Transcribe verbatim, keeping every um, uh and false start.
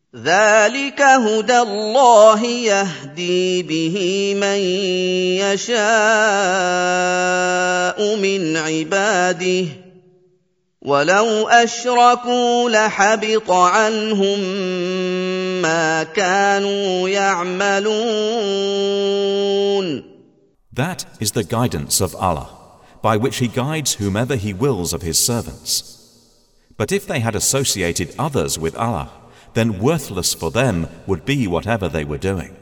ذلك هدى الله يهدي به من يشاء من عباده ولو أشركوا لحبط عنهم ما كانوا يعملون. That is the guidance of Allah, by which He guides whomever He wills of His servants. But if they had associated others with Allah, then worthless for them would be whatever they were doing.